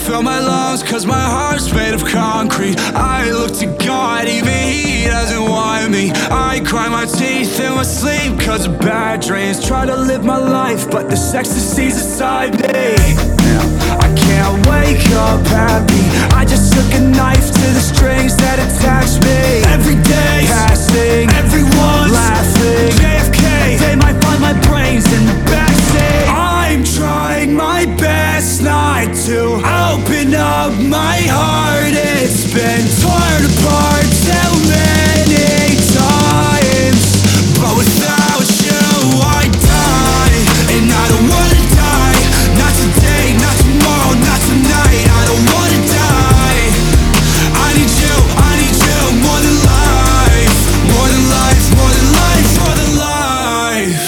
fill my lungs, cause my heart's made of concrete. I look to God, even He doesn't want me. I grind my teeth in my sleep cause of bad dreams. Try to live my life, but there's ecstasy's inside me. I can't wake up happy. I just took a knife to the strings that attach me. Every day, passing, everyone's laughing. JFK, they might find my brains in the backseat. I'm trying my best not to open up my heart. It's been torn apart so many times, but without you I die. And I don't wanna die, not today, not tomorrow, not tonight. I don't wanna die. I need you more than life. More than life, more than life, more than life.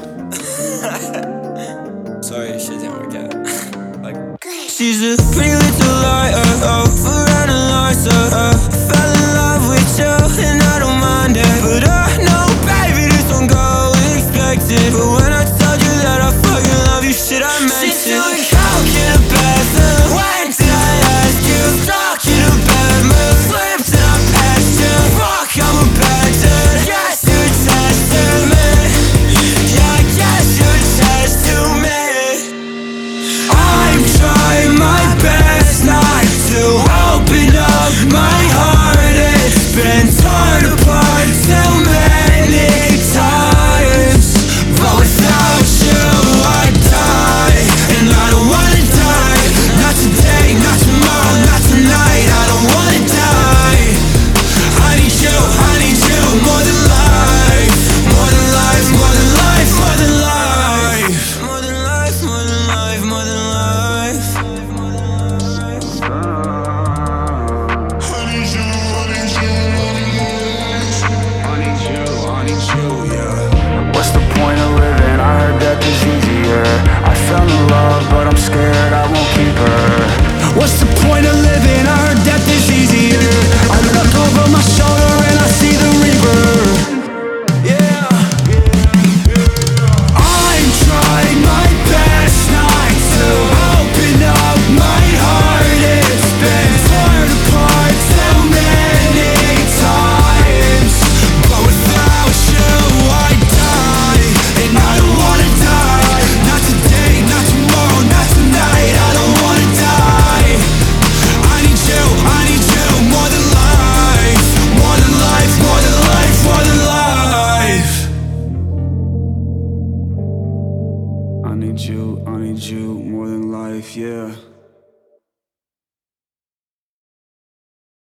Sorry, shit didn't work out. She's a pretty little liar, around a liar, fell in love with you and I don't mind it. But I know, baby, this won't go expected. But when I told you that I fucking love you, shit, I meant it. She took coke in the bathroom. When did I ask you? Stuck in a bad mood, slipped and I passed you. Fuck, I'm a bad dude. Yes, you're attached to me. Yeah, I guess you're attached to me. I'm trying my best not to open up my heart. It's been torn apart so many times, but without you I die. And I don't wanna die, not today, not tomorrow, not tonight. I don't wanna die. I need you more than life. More than life, more than life, more than life. More than life, more than life, more than life. What's the point of living? I heard death is easier. I fell in love, but I'm scared I won't keep her. What's the point of living? I heard death is easier. I look over my shoulder and I see the reaper. Yeah. I'm trying my best not to open up my heart. It's been torn apart so many times, but without you I die. And I don't wanna die, not today, not tomorrow, not tonight. I don't wanna die. I need you more than life. More than life, more than life, more than life. I need you more than life, yeah.